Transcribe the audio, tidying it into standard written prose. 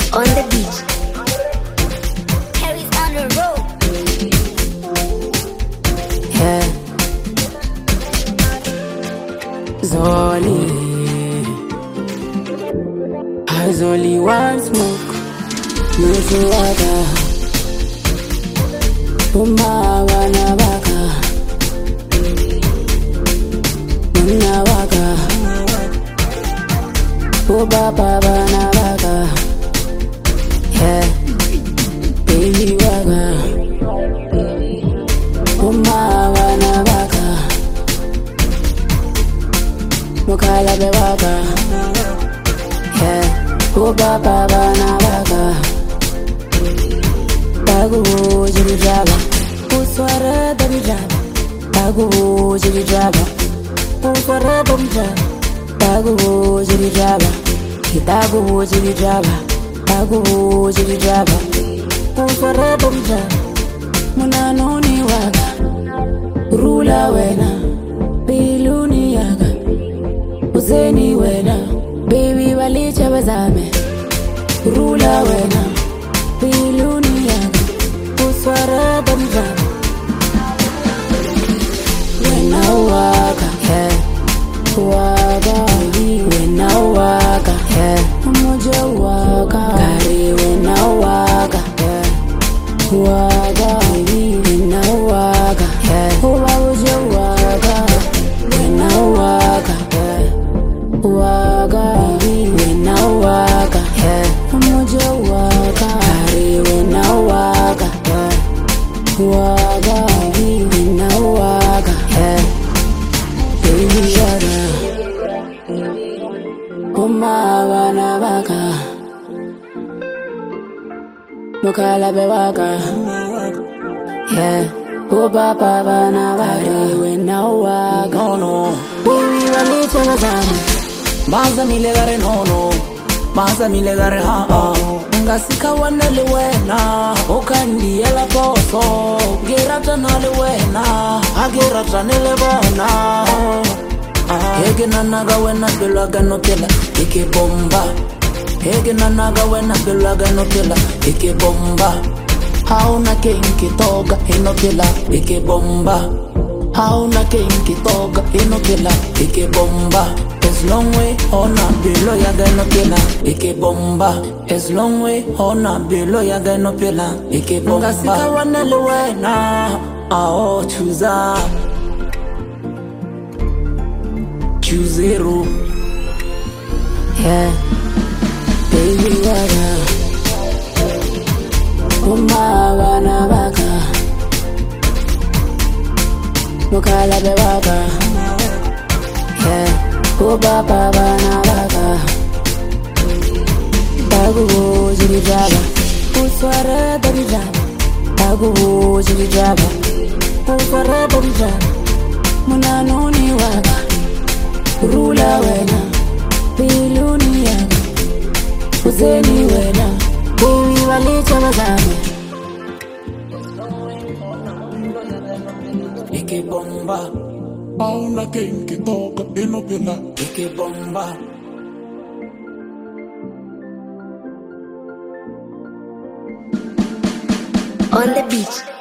On the beach. Harry's on the road. Yeah. Zoli. Has only one smoke. No water. Umawa na waka. Na waka. Baba na waka. Yeah. Baby waka. Umawa na waka. Mukala be waka. Yeah. Baba na waka. Bagu jiri draba. Uswara dari draba. Bagu jiri draba. Uswara dari draba. Bagu jiri draba. Bagu jiri draba. Bagu jiri draba. Uswara dari draba. Munanoni waga. Rula wena. Biluni yaga. Uzeni wena. Baby walicha wazame. Rula wena. Biluni yaga. Uswara dari draba. Wena waga. Yeah. Waga. Wena waga. Yeah. Umoja waga. Kari wena waga. Yeah. Waga. Wena waga. Yeah. Umoja waga. Wena waga. Yeah. Waga. Wena waga. Yeah. Umoja waga. Kari wena waga. Yeah. Waga. Wena waga. Yeah. Baby waga. Umawa na waka. Mukala be waka. Yeah. Baba na waka. Wena waga. No, no. Baby walicha wazame. Maza milegare no, no. Maza milegare ha ha. Ngasika wanele wena. Okandi ela poso. Gerata nale wena. Agerata nele bona. Hege nanaga wena bilaga no kila. Ike bomba. Hege nanaga wena bilaga no kila. Ike bomba. Hauna kenki toga ino kila. Ike bomba. Hauna kenki toga ino kila. Ike bomba. As long way ona bilo ya gano kila. Ike bomba. As long way ona bilo ya gano pila. Ike bomba. Ngasika wanele wena. Ao chuza. Chuzero. Yeah. Baby waga. Umawa na waka. Mukala be waka. Yeah. Baba na waka. Bagu jiri draba. Uswara dari draba. Bagu jiri draba. Uswara dari draba. Munanoni waga. Rula wena. Biluni yaga. Uzeni wena. Baby walicha wazame. Ike bomba. Hauna kenki toga ino kila. Ike bomba. On the beach.